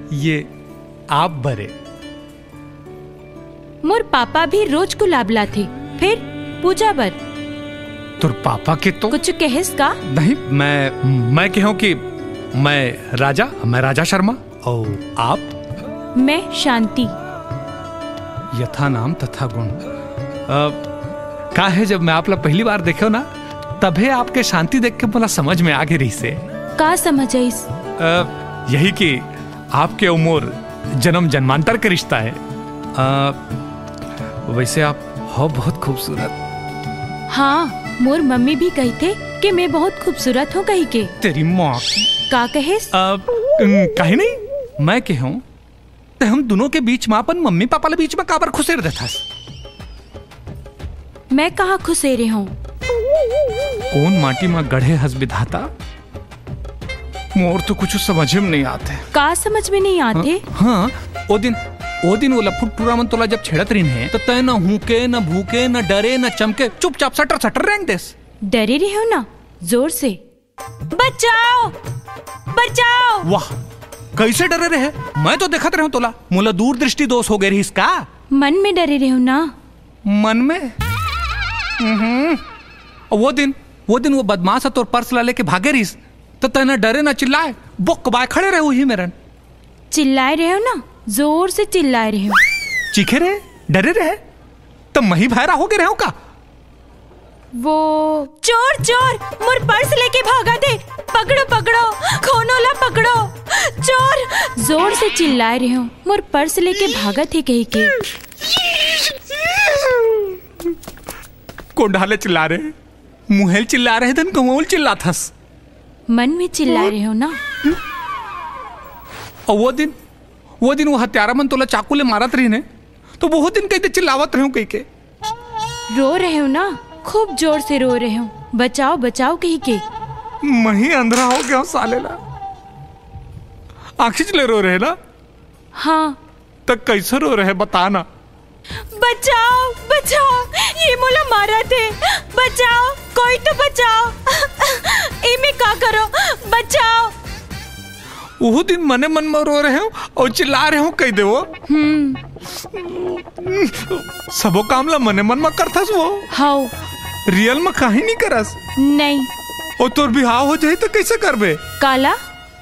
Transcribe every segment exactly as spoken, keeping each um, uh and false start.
ये आप बरे। मोर पापा भी रोज गुलाब लाथे, फिर पूजा बर। तुर पापा के तो कुछ कहेस का? नहीं, मैं मैं कहूँ कि मैं राजा मैं राजा शर्मा और आप? मैं शांति। यथा नाम तथा गुण। का है जब मैं आप लोग पहली बार देखे हो ना, तभे आपके शांति देख के मला समझ में आ गई रही से। का समझ आइस? यही कि आपके उम्र जन्म जन्मांतर का रिश्ता है। आ, वैसे आप हो बहुत खूबसूरत। हाँ, मोर मम्मी भी कही थे कि मैं बहुत खूबसूरत हूँ कही के। तेरी माँ का कहेस? कहीं नहीं, मैं कहूँ तो हम दोनों के बीच में अपन मम्मी पापा के बीच में काबर खुसेर देता। मैं कहाँ खुसेरे हूँ? कौन माटी में गढ़े हंस विधाता? मोर तो कुछ समझ में नहीं आते। का समझ में नहीं आते? हाँ, हाँ ओ दिन ओ दिन वो लफुट टूरा मन तोला जब छेड़त रही है तो तय न हुके न भूके न डरे न चमके, चुपचाप सटर सटर रेंग देस। डरे रहे हो ना जोर से? बचाओ बचाओ। वाह, कैसे डरे रहे? मैं तो देखत रहा हूँ तोला मोला दूर दृष्टि दोष हो गई रही इसका। मन में डरे रहे हो ना? मन में? वो दिन वो दिन वो बदमाश है तोर पर्स ला लेके भागे रही तो तय न डरे न चिल्लाए, बुक बाय खड़े रहे ही मेरन। चिल्लाए रहे हो ना? जोर से चिल्लाए रहे हो। चीखे रहे, डरे रहे तो मही भायरा हो गए रहे हो का? वो चोर चोर मोर पर्स लेके भागा थे, पकड़ो पकड़ो, खोनोला पकड़ो, चोर। जोर से चिल्लाए रहे हो, मोर पर्स लेके भागा थे कही के। कोंडाले चिल्ला रहे, मुहेल चिल्ला रहे, धन कमोल चिल्ला थस। मन में चिल्लाए रहे हो ना? और वो दिन वो दिन वो हत्यारा मन तोला चाकू ले मारत रही ने तो बहुत दिन कहते चिल्लावत रहे हो कही के। रो रहे हो ना? खूब जोर से रो रहे हो, बचाओ बचाओ कही के। मही अंधरा हो गया साले ला। आखिर ले रो रहे ना? हाँ। तक कैसे रो रहे बताना। बचाओ बचाओ, ये मोला मारा थे, बचाओ, कोई तो बचाओ। इमे का करो, बचाओ। वो दिन मने मन में रो रहे हो और चिल्ला रहे हो कह दे वो। हम्म। सबो काम ला मने मन में करथस वो। हाउ। रियल में काहे नहीं करस? नहीं। और तोर बिहाव हो जाए तो कैसे करबे? काला?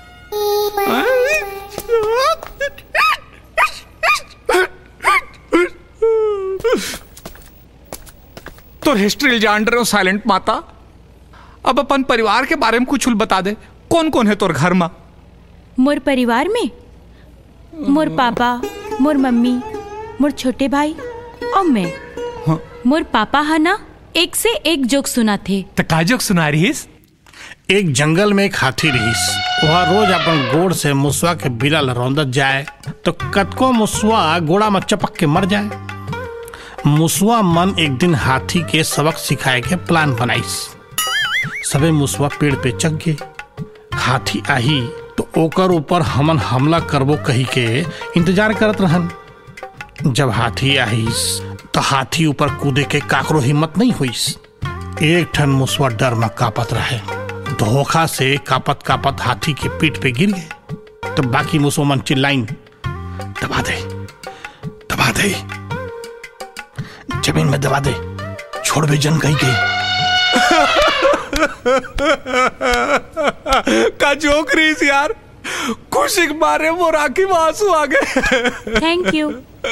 तोर हिस्ट्री जान रहे हो साइलेंट माता। अब अपन परिवार के बारे में कुछ बता दे, कौन कौन है तोर घर में? मोर परिवार में मोर पापा, मोर मम्मी, मोर छोटे भाई और मैं। हाँ? मोर पापा है ना एक से एक जोक सुना थे। तो का जोक सुना रहीस? एक जंगल में एक हाथी रहीस, वह रोज अपन गोड़ से मुसवा के बिला रौंदत जाए तो कतको मुसवा गोड़ा में चपक के मर जाए। मुसवा मन एक दिन हाथी के सबक सिखाए के प्लान बनाइस। सबे मुसवा पेड़ पे चढ़ गए। हाथी आही तो ओकर ऊपर हमन हमला करबो कही के इंतजार करत रहन। जब हाथी आहिस तो हाथी ऊपर कूदे के काकरो हिम्मत नहीं हुईस। एक ठन मुसवा डर में कापत रहे, धोखा से कापत कापत हाथी के पीठ पे गिर गए। तो बाकी मुसवा मन चिल्लाइन, दबा दे दबा दे, जमीन में दबा दे, छोड़ भी जन कही गई। का जोक रहीस यार, खुशी के मारे मोर आंखी में आंसू आ गए। Thank you.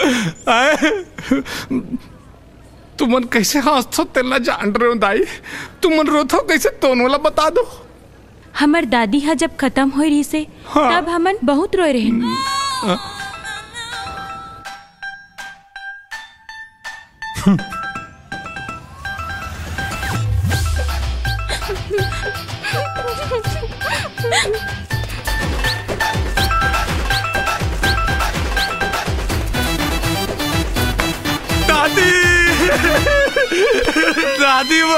तुमन कैसे हंसतो तेला जान रहे हो दाई? तुमन रोथो कैसे तोन वाला बता दो। हमर दादी हा जब खत्म हो रही से हाँ। तब हमन बहुत रोए रहे। हाँ। दादी दादी वो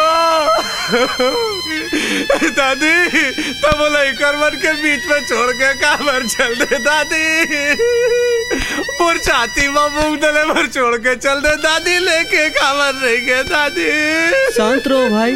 दादी तब लइकरवन के बीच में छोड़ के काबर चल दे दादी। मोर छाती में मूंग दले भर छोड़ के चल दे दादी, लेके काबर नहीं गए दादी। शांत रहो भाई।